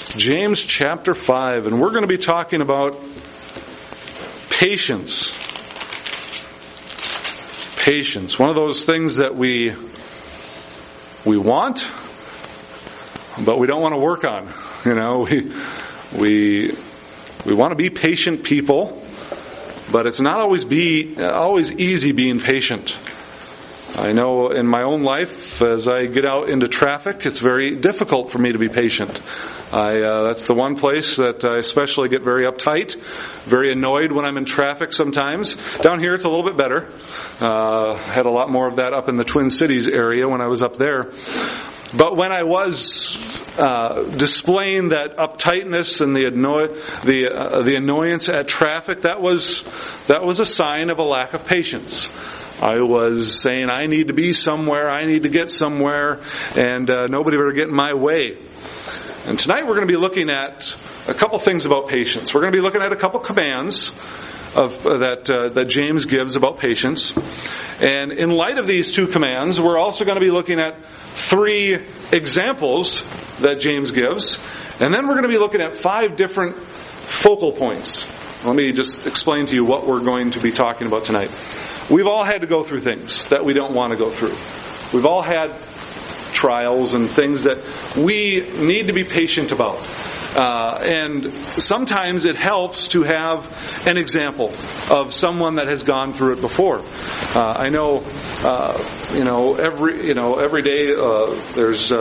James chapter 5, and we're going to be talking about patience. Patience, one of those things that we want, but we don't want to work on. You know, we want to be patient people, but it's not always easy being patient. I know in my own life, as I get out into traffic, it's very difficult for me to be patient. That's the one place that I especially get very uptight, very annoyed when I'm in traffic sometimes. Down here it's a little bit better. Had a lot more of that up in the Twin Cities area when I was up there. But when I was displaying that uptightness and the annoyance at traffic, that was a sign of a lack of patience. I was saying, I need to be somewhere, I need to get somewhere, and nobody better get in my way. And tonight we're going to be looking at a couple things about patience. We're going to be looking at a couple commands that James gives about patience. And in light of these two commands, we're also going to be looking at 3 examples that James gives. And then we're going to be looking at 5 different focal points. Let me just explain to you what we're going to be talking about tonight. We've all had to go through things that we don't want to go through. We've all had trials and things that we need to be patient about. And sometimes it helps to have an example of someone that has gone through it before. I know, every day there's.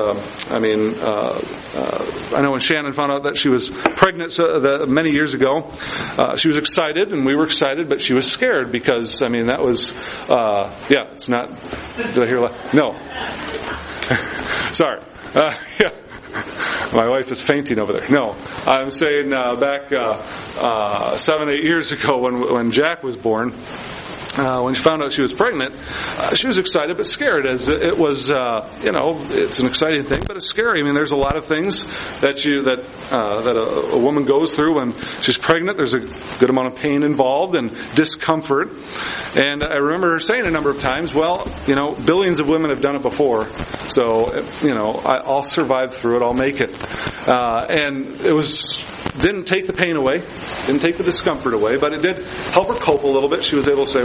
I know when Shannon found out that she was pregnant many years ago, she was excited, and we were excited, but she was scared because that was. It's not. Did I hear? No. Sorry. My wife is fainting over there. No, I'm saying back 7-8 years ago when Jack was born, when she found out she was pregnant, she was excited but scared, as it was, it's an exciting thing, but it's scary. There's a lot of things that a woman goes through when she's pregnant. There's a good amount of pain involved and discomfort. And I remember her saying a number of times, billions of women have done it before, so, I'll survive through it, I'll make it. And didn't take the pain away, didn't take the discomfort away, but it did help her cope a little bit. She was able to say,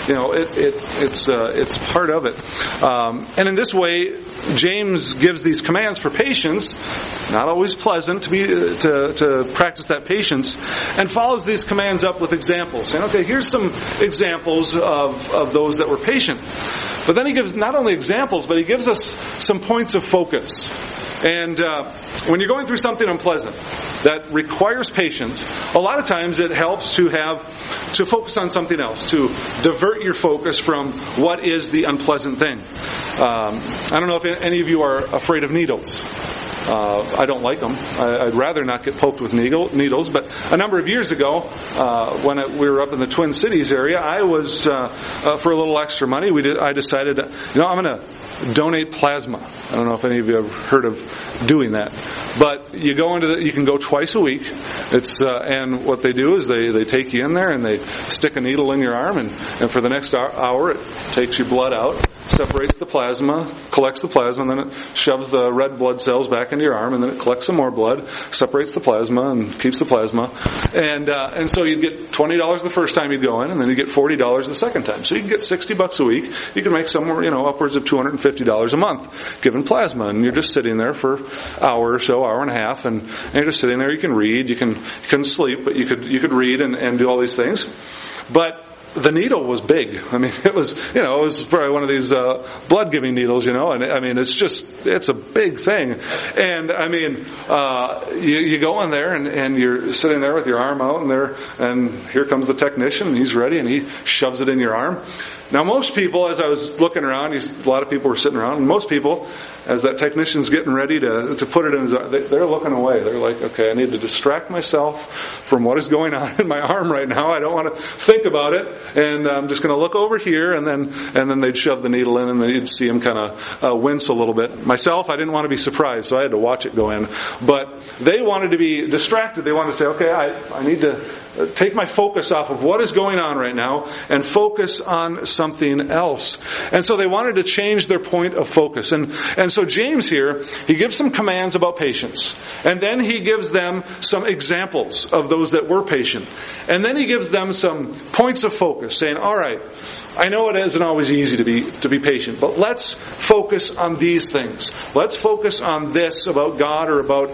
it's part of it. And in this way, James gives these commands for patience, not always pleasant to practice that patience, and follows these commands up with examples. Saying, okay, here's some examples of those that were patient. But then he gives not only examples, but he gives us some points of focus. And when you're going through something unpleasant that requires patience, a lot of times it helps to focus on something else, to divert your focus from what is the unpleasant thing. I don't know if any of you are afraid of needles. I don't like them. I'd rather not get poked with needles. But a number of years ago, when we were up in the Twin Cities area, I was for a little extra money. I decided, I'm going to donate plasma. I don't know if any of you have heard of doing that, but you can go twice a week. And what they do is they take you in there and they stick a needle in your arm, and for the next hour it takes your blood out, separates the plasma, collects the plasma, and then it shoves the red blood cells back into your arm, and then it collects some more blood, separates the plasma, and keeps the plasma. And so you'd get $20 the first time you'd go in, and then you get $40 the second time. So you can get $60 a week. You can make somewhere, upwards of $250 a month given plasma, and you're just sitting there for an hour or so, hour and a half, and you're just sitting there. You can read, you couldn't sleep, but you could read and do all these things. But the needle was big. It was probably one of these blood-giving needles, and it's a big thing. And you go in there and you're sitting there with your arm out, and here comes the technician, and he's ready, and he shoves it in your arm. Now, most people, as I was looking around, a lot of people were sitting around, and most people, as that technician's getting ready to put it in his arm, they're looking away. They're like, okay, I need to distract myself from what is going on in my arm right now. I don't want to think about it, and I'm just going to look over here, and then they'd shove the needle in, and then you'd see him kind of wince a little bit. Myself, I didn't want to be surprised, so I had to watch it go in. But they wanted to be distracted. They wanted to say, okay, I need to take my focus off of what is going on right now and focus on something else. And so they wanted to change their point of focus. And so James here, he gives some commands about patience. And then he gives them some examples of those that were patient. And then he gives them some points of focus, saying, all right, I know it isn't always easy to be patient, but let's focus on these things. Let's focus on this about God or about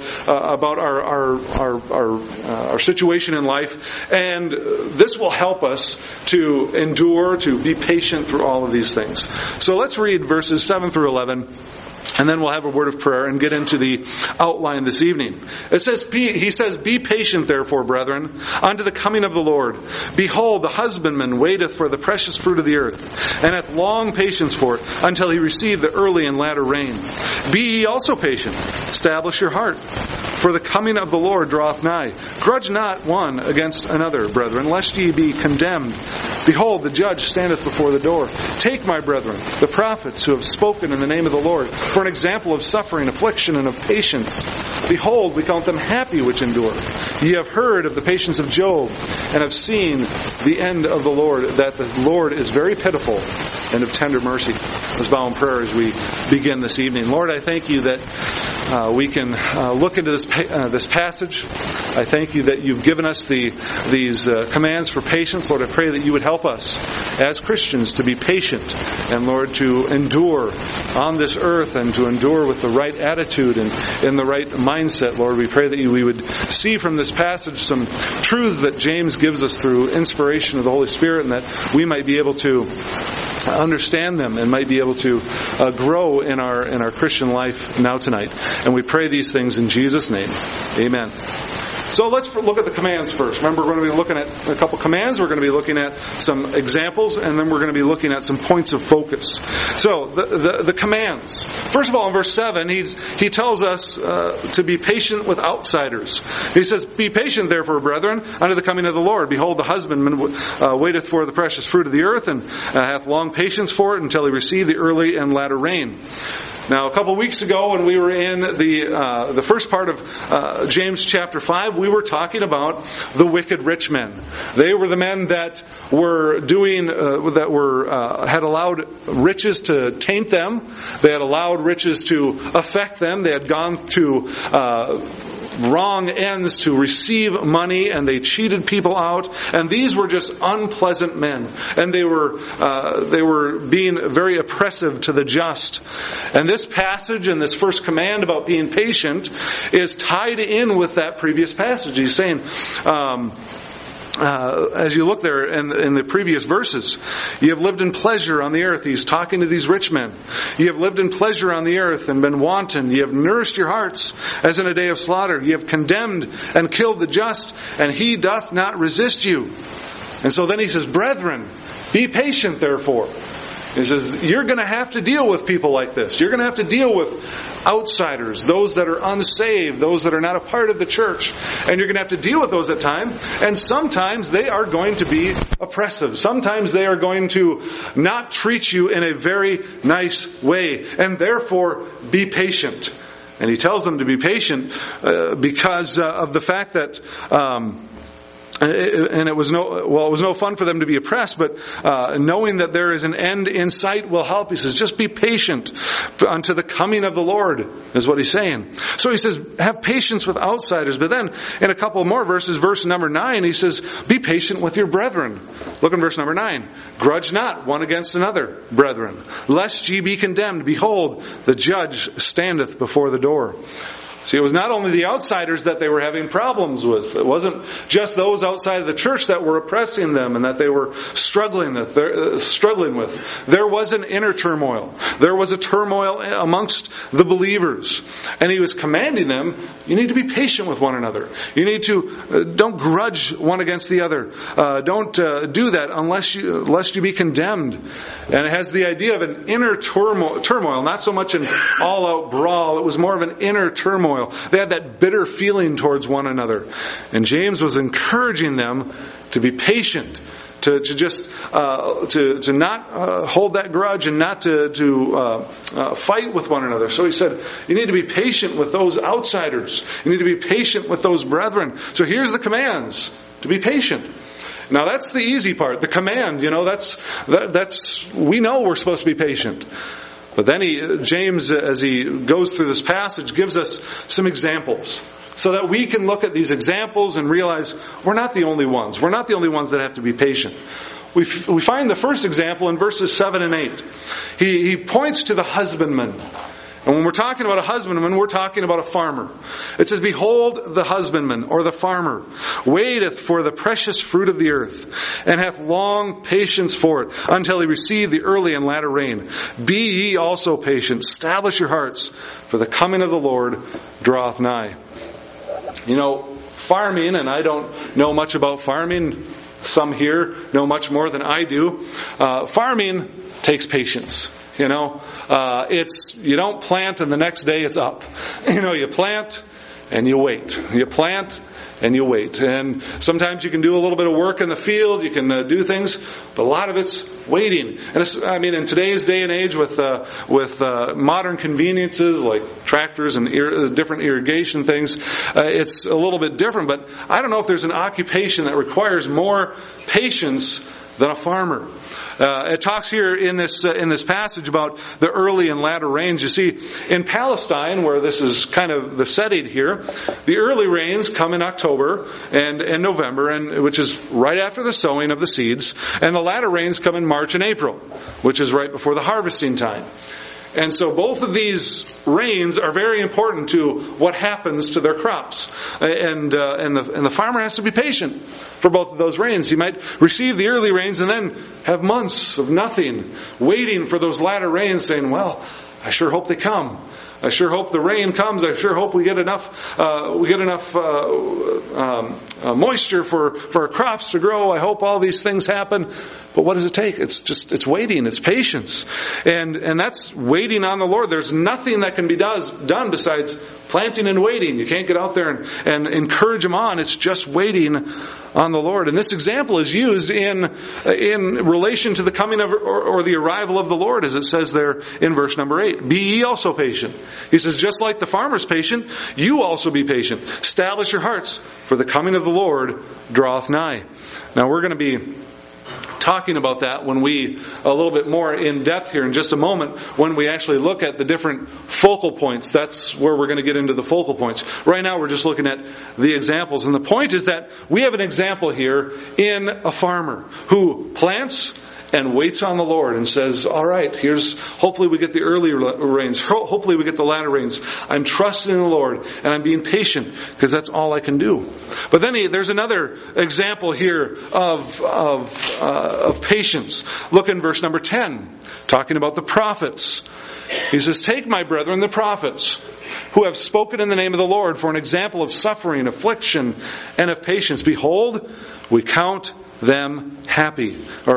our situation in life, and this will help us to endure, to be patient through all of these things. So let's read verses 7 through 11. And then we'll have a word of prayer and get into the outline this evening. He says, be patient therefore, brethren, unto the coming of the Lord. Behold, the husbandman waiteth for the precious fruit of the earth, and hath long patience for it, until he receive the early and latter rain. Be ye also patient. Establish your heart. For the coming of the Lord draweth nigh. Grudge not one against another, brethren, lest ye be condemned. Behold, the judge standeth before the door. Take, my brethren, the prophets who have spoken in the name of the Lord, for an example of suffering, affliction, and of patience. Behold, we count them happy which endure. Ye have heard of the patience of Job, and have seen the end of the Lord, that the Lord is very pitiful and of tender mercy. Let's bow in prayer as we begin this evening. Lord, I thank you that we can look into this passage. I thank you that you've given us these commands for patience. Lord, I pray that you would help us as Christians to be patient, and Lord, to endure on this earth and to endure with the right attitude and in the right mindset. Lord, we pray that we would see from this passage some truths that James gives us through inspiration of the Holy Spirit, and that we might be able to understand them and might be able to grow in our Christian life now tonight. And we pray these things in Jesus' name. Amen. So let's look at the commands first. Remember, we're going to be looking at a couple commands. We're going to be looking at some examples, and then we're going to be looking at some points of focus. So the commands. First of all, in verse 7, he tells us to be patient with outsiders. He says, be patient therefore, brethren, unto the coming of the Lord. Behold, the husbandman waiteth for the precious fruit of the earth, and hath long patience for it, until he receive the early and latter rain. Now, a couple of weeks ago, when we were in the first part of James chapter 5, we were talking about the wicked rich men. They were the men that were had allowed riches to taint them. They had allowed riches to affect them. They had gone to wrong ends to receive money, and they cheated people out. And these were just unpleasant men, and they were being very oppressive to the just. And this passage and this first command about being patient is tied in with that previous passage. He's saying, as you look there in the previous verses, you have lived in pleasure on the earth. He's talking to these rich men. You have lived in pleasure on the earth and been wanton. You have nourished your hearts as in a day of slaughter. You have condemned and killed the just, and he doth not resist you. And so then he says, brethren, be patient therefore. He says, you're going to have to deal with people like this. You're going to have to deal with outsiders, those that are unsaved, those that are not a part of the church. And you're going to have to deal with those at times. And sometimes they are going to be oppressive. Sometimes they are going to not treat you in a very nice way. And therefore, be patient. And he tells them to be patient because of the fact that and it was no fun for them to be oppressed, but knowing that there is an end in sight will help. He says, just be patient unto the coming of the Lord, is what he's saying. So he says, have patience with outsiders. But then in a couple more verses, verse number 9, he says, be patient with your brethren. Look in verse number 9. Grudge not one against another, brethren, lest ye be condemned. Behold, the judge standeth before the door. See, it was not only the outsiders that they were having problems with. It wasn't just those outside of the church that were oppressing them and that they were struggling with. There was an inner turmoil. There was a turmoil amongst the believers. And he was commanding them, you need to be patient with one another. You need to, don't grudge one against the other. Don't do that lest you be condemned. And it has the idea of an inner turmoil, not so much an all-out brawl. It was more of an inner turmoil. They had that bitter feeling towards one another. And James was encouraging them to be patient, to not hold that grudge and not to fight with one another. So he said, you need to be patient with those outsiders. You need to be patient with those brethren. So here's the commands. to be patient. Now that's the easy part, the command, that's we know we're supposed to be patient. But then James, as he goes through this passage, gives us some examples so that we can look at these examples and realize we're not the only ones. We're not the only ones that have to be patient. We find the first example in verses 7 and 8. He points to the husbandman. And when we're talking about a husbandman, we're talking about a farmer. It says, "Behold, the husbandman," or the farmer, "waiteth for the precious fruit of the earth, and hath long patience for it, until he receive the early and latter rain. Be ye also patient. Establish your hearts, for the coming of the Lord draweth nigh." Farming, and I don't know much about farming. Some here know much more than I do. Farming takes patience. You don't plant and the next day it's up. You plant and you wait. You plant and you wait. And sometimes you can do a little bit of work in the field, you can do things, but a lot of it's waiting. And in today's day and age with modern conveniences like tractors and different irrigation things, it's a little bit different. But I don't know if there's an occupation that requires more patience than a farmer. It talks here in this passage about the early and latter rains. You see, in Palestine, where this is kind of the setting here, the early rains come in October and November, which is right after the sowing of the seeds, and the latter rains come in March and April, which is right before the harvesting time. And so both of these rains are very important to what happens to their crops. And the farmer has to be patient for both of those rains. He might receive the early rains and then have months of nothing, waiting for those latter rains, saying, "Well, I sure hope they come. I sure hope the rain comes. I sure hope we get enough moisture for our crops to grow. I hope all these things happen." But what does it take? It's waiting. It's patience. And that's waiting on the Lord. There's nothing that can be done besides planting and waiting. You can't get out there and encourage them on. It's just waiting on the Lord. And this example is used in relation to the coming of or the arrival of the Lord, as it says there in verse number 8. "Be ye also patient." He says, just like the farmer's patient, you also be patient. Establish your hearts, for the coming of the Lord draweth nigh. Now we're going to be talking about that a little bit more in depth here in just a moment, when we actually look at the different focal points. That's where we're going to get into the focal points. Right now we're just looking at the examples. And the point is that we have an example here in a farmer who plants and waits on the Lord and says, all right, hopefully we get the early rains. Hopefully we get the latter rains. I'm trusting in the Lord and I'm being patient because that's all I can do. But then there's another example here of patience. Look in verse number 10, talking about the prophets. He says, "Take my brethren the prophets, who have spoken in the name of the Lord, for an example of suffering, affliction, and of patience. Behold, we count them happy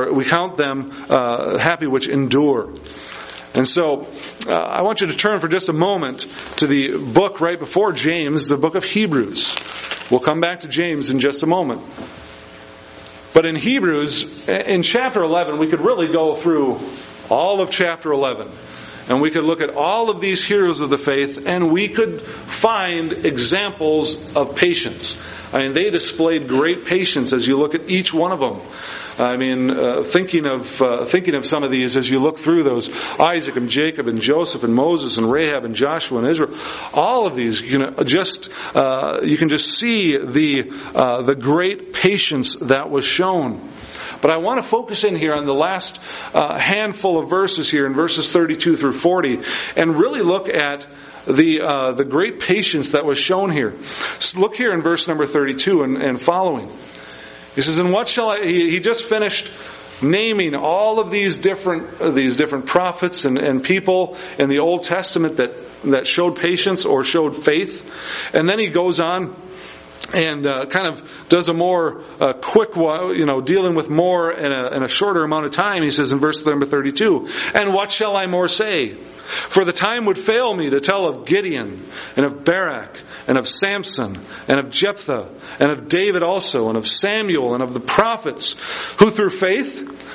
which endure." And so I want you to turn for just a moment to the book right before James, the book of Hebrews. We'll come back to James in just a moment. But in Hebrews, in chapter 11, we could really go through all of chapter 11. And we could look at all of these heroes of the faith, and we could find examples of patience. They displayed great patience as you look at each one of them. Thinking of some of these as you look through those, Isaac and Jacob and Joseph and Moses and Rahab and Joshua and Israel, all of these, you can just see the great patience that was shown. But I want to focus in here on the last handful of verses here in verses 32 through 40 and really look at the great patience that was shown here. So look here in verse number 32 and following. He says, "And what shall I..." He just finished naming all of these different prophets and people in the Old Testament that showed patience or showed faith. And then he goes on and kind of does a more quick, dealing with more in a shorter amount of time. He says in verse number 32, "And what shall I more say? For the time would fail me to tell of Gideon, and of Barak, and of Samson, and of Jephthah, and of David also, and of Samuel, and of the prophets, who through faith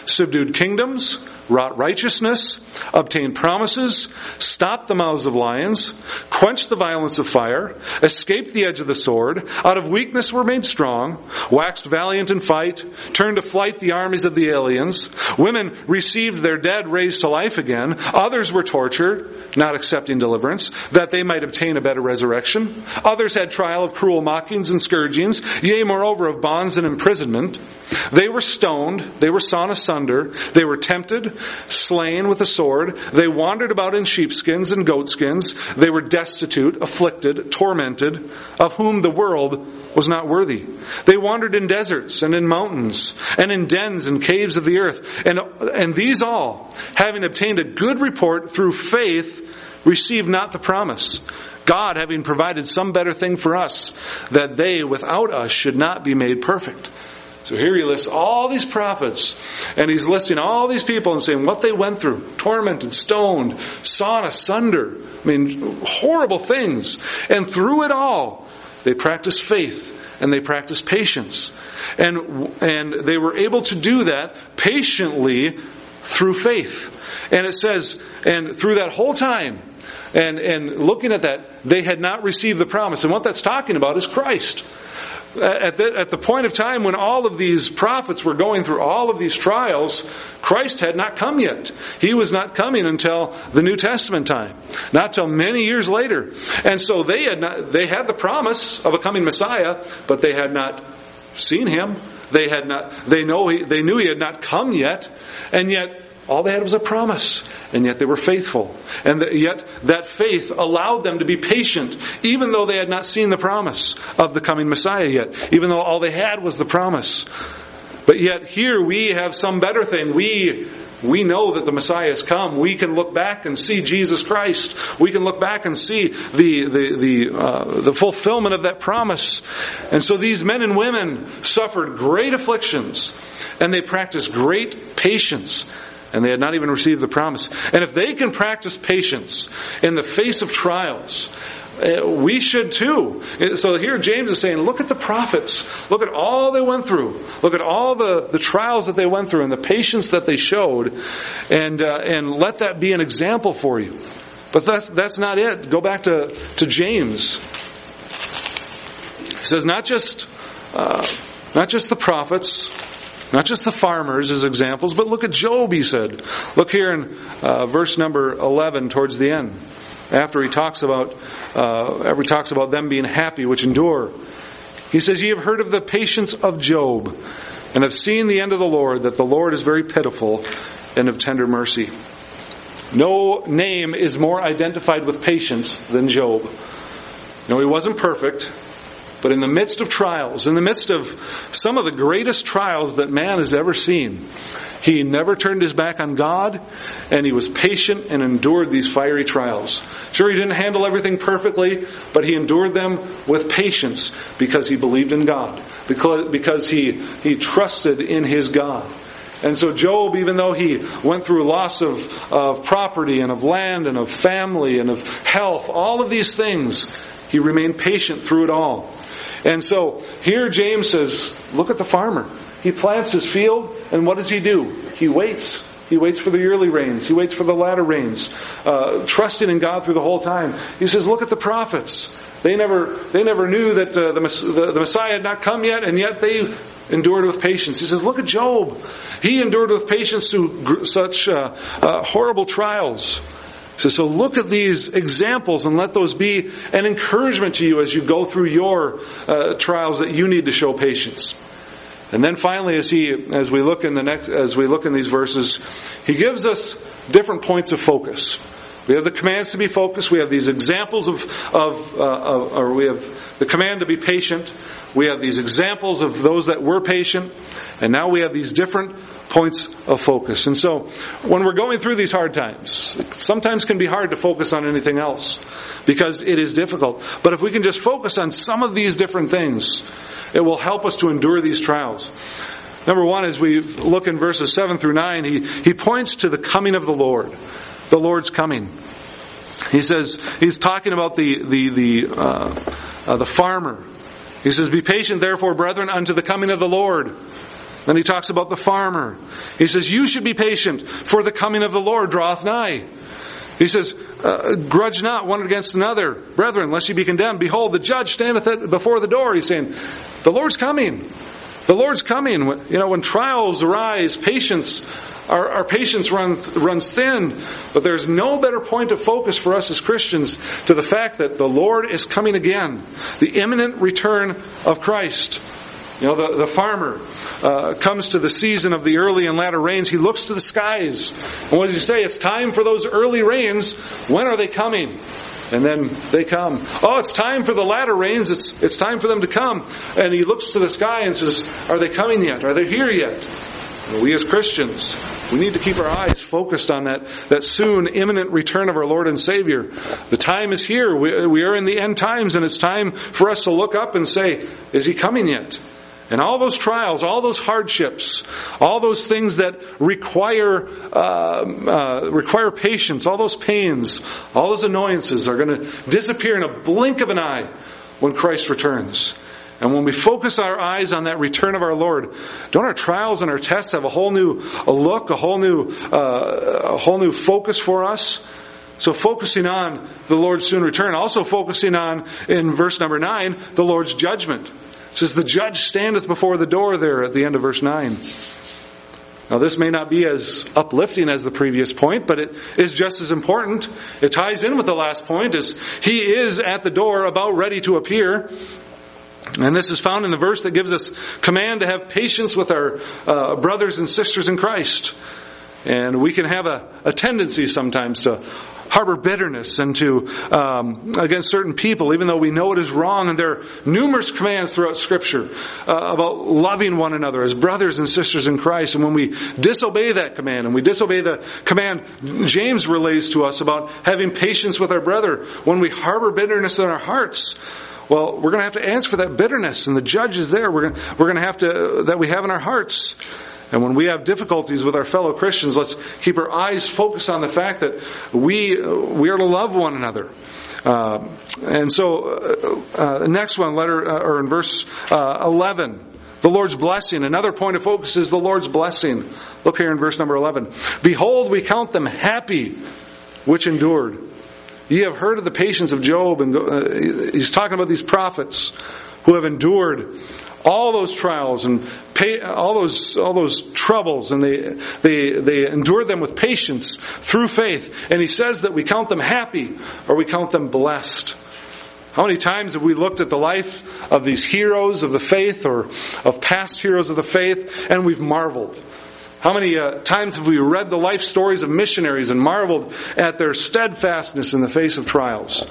subdued kingdoms, wrought righteousness, obtained promises, stopped the mouths of lions, quenched the violence of fire, escaped the edge of the sword, out of weakness were made strong, waxed valiant in fight, turned to flight the armies of the aliens. Women received their dead raised to life again. Others were tortured, not accepting deliverance, that they might obtain a better resurrection. Others had trial of cruel mockings and scourgings, yea, moreover, of bonds and imprisonment. They were stoned, they were sawn asunder, they were tempted, slain with a sword, they wandered about in sheepskins and goatskins, they were destitute, afflicted, tormented, of whom the world was not worthy. They wandered in deserts and in mountains, and in dens and caves of the earth, and these all, having obtained a good report through faith, received not the promise. God having provided some better thing for us, that they without us should not be made perfect. So here he lists all these prophets, and he's listing all these people and saying what they went through. Tormented, stoned, sawn asunder. I mean, horrible things. And through it all, they practiced faith and they practiced patience. And they were able to do that patiently through faith. And it says, and through that whole time, and looking at that, they had not received the promise. And what that's talking about is Christ. At the point of time when all of these prophets were going through all of these trials, Christ had not come yet. He was not coming until the New Testament time, not till many years later. And so they had the promise of a coming Messiah, but they had not seen him. They knew he had not come yet, and yet all they had was a promise, and yet they were faithful. And yet that faith allowed them to be patient, even though they had not seen the promise of the coming Messiah yet, even though all they had was the promise. But yet here we have some better thing. We know that the Messiah has come. We can look back and see Jesus Christ. We can look back and see the fulfillment of that promise. And so these men and women suffered great afflictions, and they practiced great patience. And they had not even received the promise. And if they can practice patience in the face of trials, we should too. So here James is saying, look at the prophets. Look at all they went through. Look at all the trials that they went through and the patience that they showed. And let that be an example for you. But that's not it. Go back to James. He says not just the prophets, not just the farmers as examples, but look at Job, he said. Look here in verse number 11 towards the end. After he talks about them being happy which endure. He says, ye have heard of the patience of Job, and have seen the end of the Lord, that the Lord is very pitiful and of tender mercy. No name is more identified with patience than Job. No, he wasn't perfect. But in the midst of trials, in the midst of some of the greatest trials that man has ever seen, he never turned his back on God, and he was patient and endured these fiery trials. Sure, he didn't handle everything perfectly, but he endured them with patience because he believed in God, because he trusted in his God. And so Job, even though he went through loss of property and of land and of family and of health, all of these things, he remained patient through it all. And so here James says, look at the farmer. He plants his field, and what does he do? He waits. He waits for the early rains. He waits for the latter rains, trusting in God through the whole time. He says, look at the prophets. They never knew that the Messiah had not come yet, and yet they endured with patience. He says, look at Job. He endured with patience through such horrible trials. So look at these examples and let those be an encouragement to you as you go through your trials that you need to show patience. And then finally, as we look in these verses, he gives us different points of focus. We have the commands to be focused. We have these examples or we have the command to be patient. We have these examples of those that were patient. And now we have these different points of focus. And so, when we're going through these hard times, it sometimes can be hard to focus on anything else because it is difficult. But if we can just focus on some of these different things, it will help us to endure these trials. Number one, as we look in verses 7 through 9, he points to the coming of the Lord. The Lord's coming. He says, he's talking about the farmer. He says, be patient therefore, brethren, unto the coming of the Lord. Then he talks about the farmer. He says, you should be patient, for the coming of the Lord draweth nigh. He says, grudge not one against another, brethren, lest ye be condemned. Behold, the judge standeth before the door. He's saying, the Lord's coming. The Lord's coming. When trials arise, patience, our patience runs thin. But there's no better point of focus for us as Christians to the fact that the Lord is coming again. The imminent return of Christ. The farmer comes to the season of the early and latter rains. He looks to the skies. And what does he say? It's time for those early rains. When are they coming? And then they come. Oh, it's time for the latter rains. It's time for them to come. And he looks to the sky and says, are they coming yet? Are they here yet? And we as Christians, we need to keep our eyes focused on that soon imminent return of our Lord and Savior. The time is here. We are in the end times, and it's time for us to look up and say, is He coming yet? And all those trials, all those hardships, all those things that require patience, all those pains, all those annoyances are going to disappear in a blink of an eye when Christ returns. And when we focus our eyes on that return of our Lord, don't our trials and our tests have a whole new look, a whole new focus for us? So focusing on the Lord's soon return, also focusing on, in verse number 9, the Lord's judgment. It says, the judge standeth before the door there at the end of verse 9. Now this may not be as uplifting as the previous point, but it is just as important. It ties in with the last point, as He is at the door about ready to appear. And this is found in the verse that gives us command to have patience with our brothers and sisters in Christ. And we can have a tendency sometimes to harbor bitterness and to against certain people, even though we know it is wrong. And there are numerous commands throughout Scripture about loving one another as brothers and sisters in Christ. And when we disobey that command, and we disobey the command James relays to us about having patience with our brother, when we harbor bitterness in our hearts, well, we're going to have to answer for that bitterness, and the judge is there. We're going to have to, that we have in our hearts. And when we have difficulties with our fellow Christians, let's keep our eyes focused on the fact that we are to love one another. And so, next one, or in verse 11, the Lord's blessing. Another point of focus is the Lord's blessing. Look here in verse number 11. Behold, we count them happy which endured. Ye have heard of the patience of Job, and he's talking about these prophets who have endured all those trials and all those troubles, and they endured them with patience through faith. And he says that we count them happy, or we count them blessed. How many times have we looked at the life of these heroes of the faith, or of past heroes of the faith, and we've marveled? How many times have we read the life stories of missionaries and marveled at their steadfastness in the face of trials?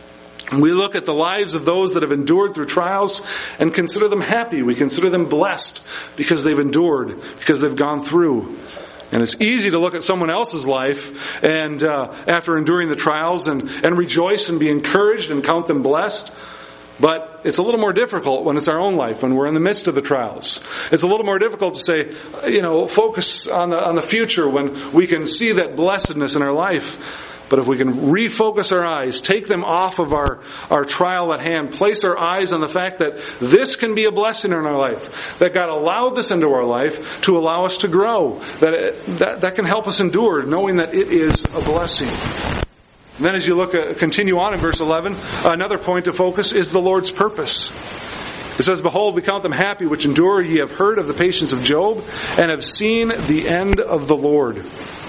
We look at the lives of those that have endured through trials and consider them happy. We consider them blessed because they've endured, because they've gone through. And it's easy to look at someone else's life and after enduring the trials and rejoice and be encouraged and count them blessed. But it's a little more difficult when it's our own life, when we're in the midst of the trials. It's a little more difficult to say, focus on the future when we can see that blessedness in our life. But if we can refocus our eyes, take them off of our trial at hand, place our eyes on the fact that this can be a blessing in our life, that God allowed this into our life to allow us to grow, that can help us endure, knowing that it is a blessing. And then as you continue on in verse 11, another point of focus is the Lord's purpose. It says, Behold, we count them happy which endure. Ye have heard of the patience of Job, and have seen the end of the Lord.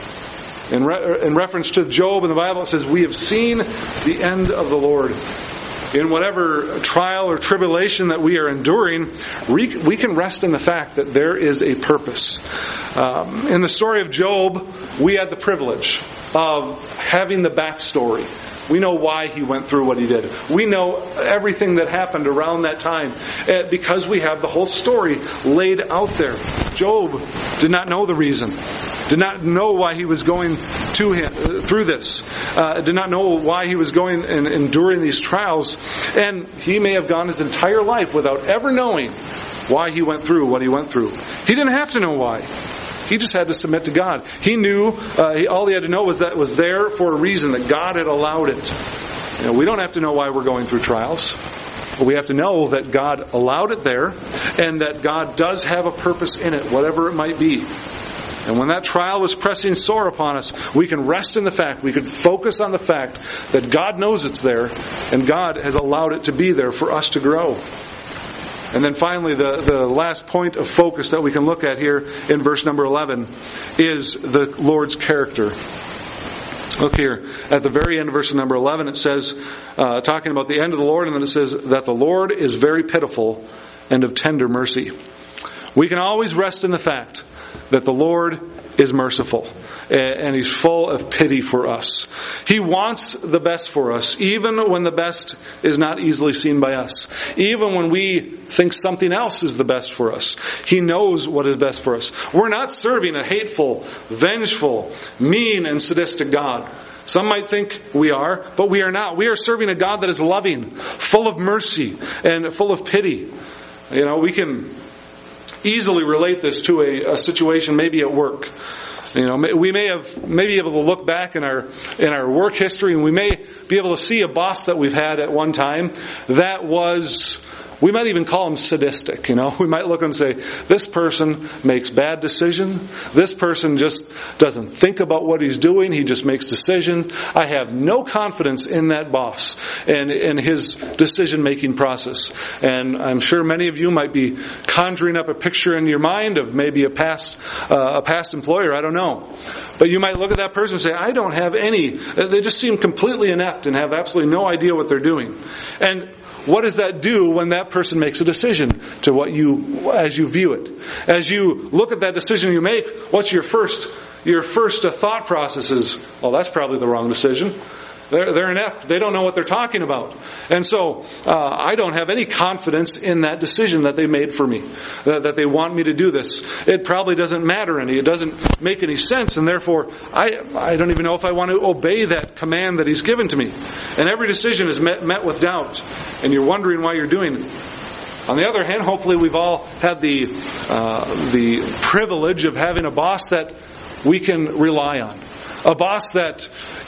In reference to Job in the Bible, it says, we have seen the end of the Lord. In whatever trial or tribulation that we are enduring, we can rest in the fact that there is a purpose. In the story of Job, we had the privilege of having the backstory. We know why he went through what he did. We know everything that happened around that time because we have the whole story laid out there. Job did not know the reason. Did not know why he was going through this. Did not know why he was going and enduring these trials. And he may have gone his entire life without ever knowing why he went through what he went through. He didn't have to know why. He just had to submit to God. He knew, all he had to know was that it was there for a reason, that God had allowed it. We don't have to know why we're going through trials. we have to know that God allowed it there, and that God does have a purpose in it, whatever it might be. And when that trial is pressing sore upon us, we can rest in the fact, we can focus on the fact that God knows it's there, and God has allowed it to be there for us to grow. And then finally, the last point of focus that we can look at here in verse number 11 is the Lord's character. Look here, at the very end of verse number 11, it says, talking about the end of the Lord, and then it says that the Lord is very pitiful and of tender mercy. We can always rest in the fact that the Lord is merciful, and He's full of pity for us. He wants the best for us, even when the best is not easily seen by us. Even when we think something else is the best for us. He knows what is best for us. We're not serving a hateful, vengeful, mean, and sadistic God. Some might think we are, but we are not. We are serving a God that is loving, full of mercy, and full of pity. We can easily relate this to a situation maybe at work. We may be able to look back in our work history, and we may be able to see a boss that we've had at one time that was, we might even call him sadistic. We might look and say, this person makes bad decisions. This person just doesn't think about what he's doing. He just makes decisions. I have no confidence in that boss and in his decision-making process. And I'm sure many of you might be conjuring up a picture in your mind of maybe a past employer. I don't know. But you might look at that person and say, I don't have any. They just seem completely inept and have absolutely no idea what they're doing. And what does that do when that person makes a decision to as you view it? As you look at that decision you make, what's your first thought process is, well, that's probably the wrong decision. They're inept. They don't know what they're talking about. And so, I don't have any confidence in that decision that they made for me. That they want me to do this. It probably doesn't matter any. It doesn't make any sense. And therefore, I don't even know if I want to obey that command that He's given to me. And every decision is met with doubt. And you're wondering why you're doing it. On the other hand, hopefully we've all had the privilege of having a boss that we can rely on. A boss that,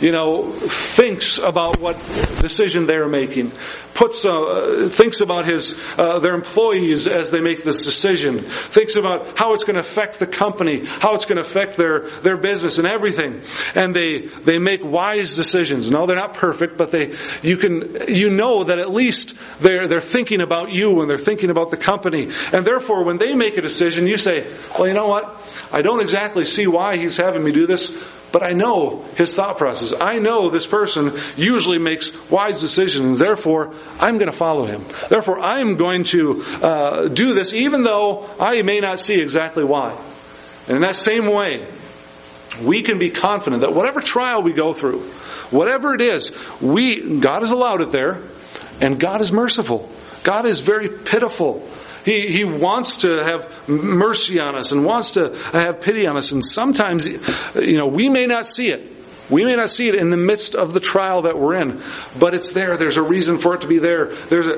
thinks about what decision they're making, thinks about their employees as they make this decision, thinks about how it's going to affect the company, how it's going to affect their business and everything, and they make wise decisions. No, they're not perfect, but you know that at least they're thinking about you and they're thinking about the company, and therefore when they make a decision, you say, well, you know what? I don't exactly see why he's having me do this. But I know his thought process. I know this person usually makes wise decisions, and therefore I'm going to follow him. Therefore I'm going to do this even though I may not see exactly why. And in that same way, we can be confident that whatever trial we go through, whatever it is, God has allowed it there, and God is merciful. God is very pitiful. He wants to have mercy on us and wants to have pity on us. And sometimes, we may not see it. We may not see it in the midst of the trial that we're in, but it's there. There's a reason for it to be there.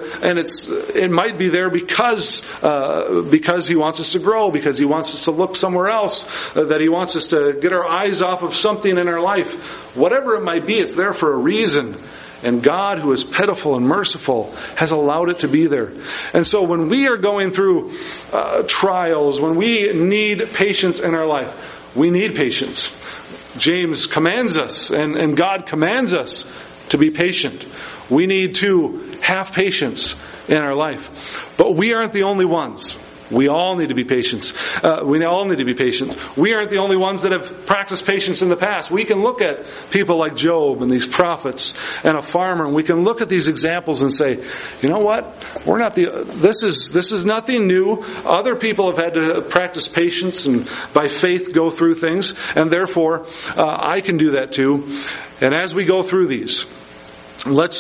It might be there because He wants us to grow, because He wants us to look somewhere else, that He wants us to get our eyes off of something in our life. Whatever it might be, it's there for a reason. And God, who is pitiful and merciful, has allowed it to be there. And so when we are going through trials, when we need patience in our life, we need patience. James commands us, and God commands us to be patient. We need to have patience in our life. But we aren't the only ones. We all need to be patient. We all need to be patient. We aren't the only ones that have practiced patience in the past. We can look at people like Job and these prophets and a farmer, and we can look at these examples and say, you know what? This is nothing new. Other people have had to practice patience and by faith go through things, and therefore I can do that too. And as we go through these, let's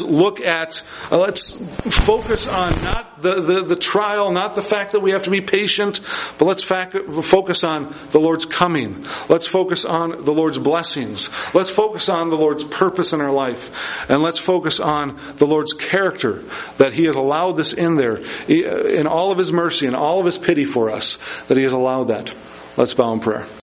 focus on not the trial, not the fact that we have to be patient, but let's focus on the Lord's coming. Let's focus on the Lord's blessings. Let's focus on the Lord's purpose in our life. And let's focus on the Lord's character, that He has allowed this in there, in all of His mercy and all of His pity for us, that He has allowed that. Let's bow in prayer.